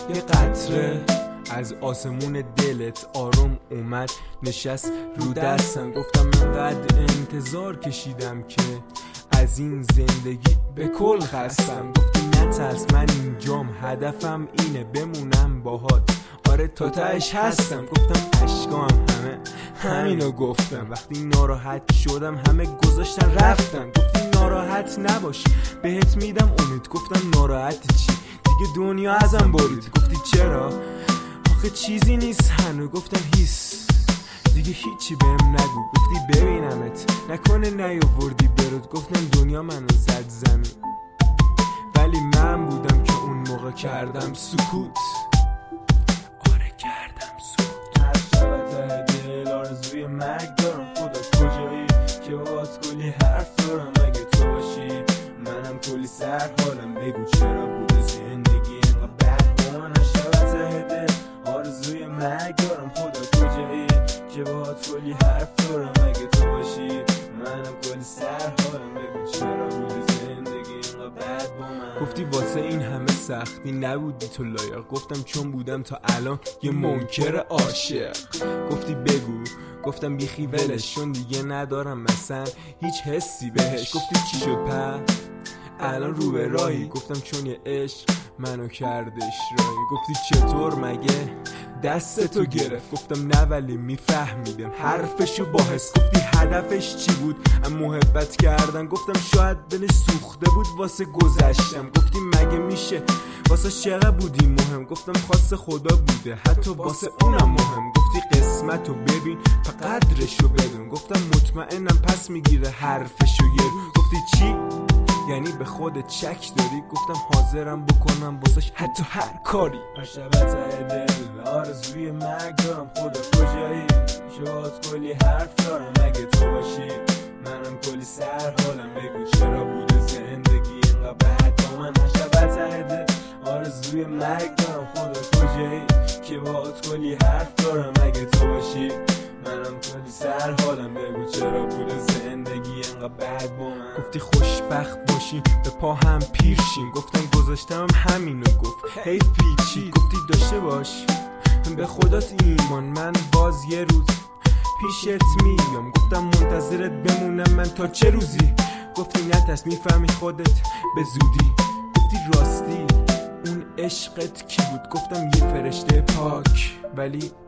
یه قطره از آسمون دلت آروم اومد نشست رو دستم. گفتم انقدر انتظار کشیدم که از این زندگی به کل خستم. گفتی نترس من اینجام، هدفم اینه بمونم باهات، آره تا تهش هستم. گفتم اشکام همینو گفتم. وقتی ناراحت شدم همه گذاشتن رفتن. گفتی ناراحت نباش بهت میدم امید. گفتم ناراحت چی دیگه دنیا ازم برید. گفتی چرا آخه چیزی نیست هنو. گفتم هیس دیگه هیچی بهم نگو. گفتی ببینمت نکنه نیاوردی برود. گفتم دنیا منو زد زمین ولی من بودم که اون موقع کردم سکوت. آره کردم سکوت. هر شب ته دل آرزوی مرگ دارم. خدا کجایی که باهات کلی حرف دارم. اگه تو باشی منم کلی سر حالم. بگو چرا بود زندگی اینقدر بد با من. هر شب ته دل آرزوی مرگ دارم. خدا کجایی که باهات کلی حرف دارم. اگه تو باشی منم کلی سر حالم. بگو چرا بود زندگی اینقدر بد با من. گفتی واسه این همه سختی نبودی تو لایق. گفتم چون بودم تا الان یه منکر عاشق. گفتی بگو. گفتم بیخی ولش چون دیگه ندارم مثلا هیچ حسی بهش. گفتی چی شد الان رو به راهی. گفتم چون یه عشق منو کردش راهی. گفتی چطور مگه دستتو گرفت. گفتم نه ولی میفهمیدم حرفشو با حس. گفتی هدفش چی بود محبت کردن. گفتم شاید دلش سوخته بود واسه گذشتم. گفتی مگه میشه واسه چقدر بودی مهم. گفتم خواست خدا بوده حتی واسه اونم مهم. گفتی قسمتو ببین تا قدرشو بدون. گفتم مطمئنم پس میگیره حرفشو یه. گفتی چی یعنی به خودت شک داری. گفتم حاضرم بکنم واسش حتی هر کاری. هر شب ته دل آرزوی مرگ دارم. خدا کجایی که باهات کلی حرف دارم. اگه تو باشی منم کلی سر حالم. بگو چرا بوده زندگی اینقدر بد با من. هر شب ته دل آرزوی مرگ دارم. خدا کجایی که باهات کلی حرف دارم. اگه تو باشی منم کلی سر حالم. بگو چرا بوده زندگی اینقدر بد با من. گفتی خوشبخت باشیم به پا هم پیرشیم. گفتم گذاشتم همینو گفت حیف پیچی. گفتی داشته باش به خدات ایمان من باز یه روز پیشت میام. گفتم منتظرت بمونم من تا چه روزی. گفتی نترس میفهمی خودت به زودی. گفتی راستی اون عشقت کی بود. گفتم یه فرشته پاک ولی